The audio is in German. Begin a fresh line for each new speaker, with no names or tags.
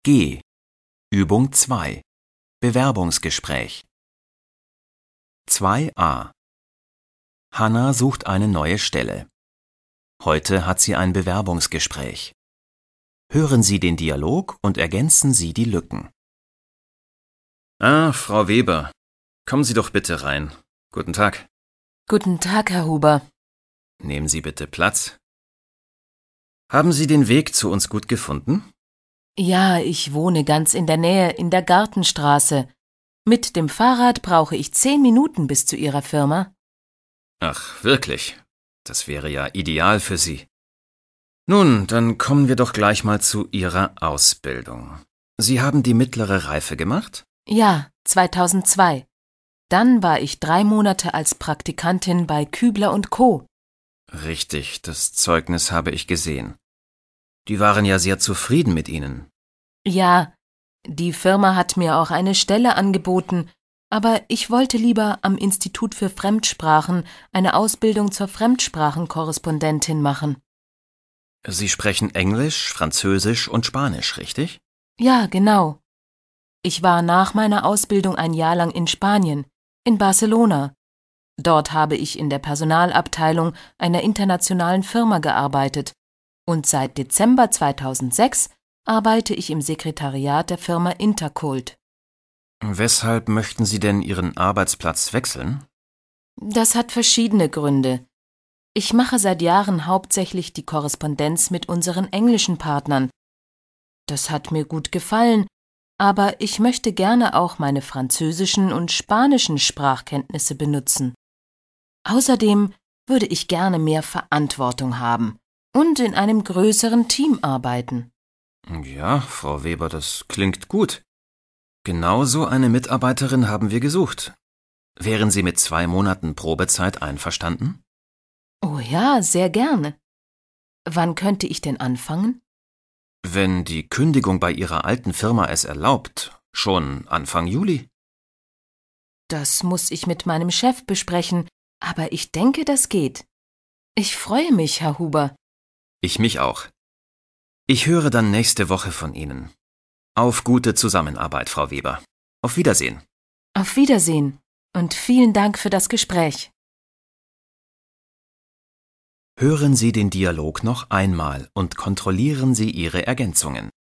G. Übung 2. Bewerbungsgespräch. 2a. Hanna sucht eine neue Stelle. Heute hat sie ein Bewerbungsgespräch. Hören Sie den Dialog und ergänzen Sie die Lücken.
Frau Weber, kommen Sie doch bitte rein. Guten Tag.
Guten Tag, Herr Huber.
Nehmen Sie bitte Platz. Haben Sie den Weg zu uns gut gefunden?
Ja, ich wohne ganz in der Nähe, in der Gartenstraße. Mit dem Fahrrad brauche ich 10 Minuten bis zu Ihrer Firma.
Ach, wirklich? Das wäre ja ideal für Sie. Nun, dann kommen wir doch gleich mal zu Ihrer Ausbildung. Sie haben die mittlere Reife gemacht?
Ja, 2002. Dann war ich 3 Monate als Praktikantin bei Kübler & Co.
Richtig, das Zeugnis habe ich gesehen. Die waren ja sehr zufrieden mit Ihnen.
Ja, die Firma hat mir auch eine Stelle angeboten, aber ich wollte lieber am Institut für Fremdsprachen eine Ausbildung zur Fremdsprachenkorrespondentin machen.
Sie sprechen Englisch, Französisch und Spanisch, richtig?
Ja, genau. Ich war nach meiner Ausbildung ein Jahr lang in Spanien, in Barcelona. Dort habe ich in der Personalabteilung einer internationalen Firma gearbeitet und seit Dezember 2006 arbeite ich im Sekretariat der Firma Intercult.
Weshalb möchten Sie denn Ihren Arbeitsplatz wechseln?
Das hat verschiedene Gründe. Ich mache seit Jahren hauptsächlich die Korrespondenz mit unseren englischen Partnern. Das hat mir gut gefallen, aber ich möchte gerne auch meine französischen und spanischen Sprachkenntnisse benutzen. Außerdem würde ich gerne mehr Verantwortung haben und in einem größeren Team arbeiten.
Ja, Frau Weber, das klingt gut. Genau so eine Mitarbeiterin haben wir gesucht. Wären Sie mit 2 Monaten Probezeit einverstanden?
Oh ja, sehr gerne. Wann könnte ich denn anfangen?
Wenn die Kündigung bei Ihrer alten Firma es erlaubt, schon Anfang Juli.
Das muss ich mit meinem Chef besprechen, aber ich denke, das geht. Ich freue mich, Herr Huber.
Ich mich auch. Ich höre dann nächste Woche von Ihnen. Auf gute Zusammenarbeit, Frau Weber. Auf Wiedersehen.
Auf Wiedersehen und vielen Dank für das Gespräch.
Hören Sie den Dialog noch einmal und kontrollieren Sie Ihre Ergänzungen.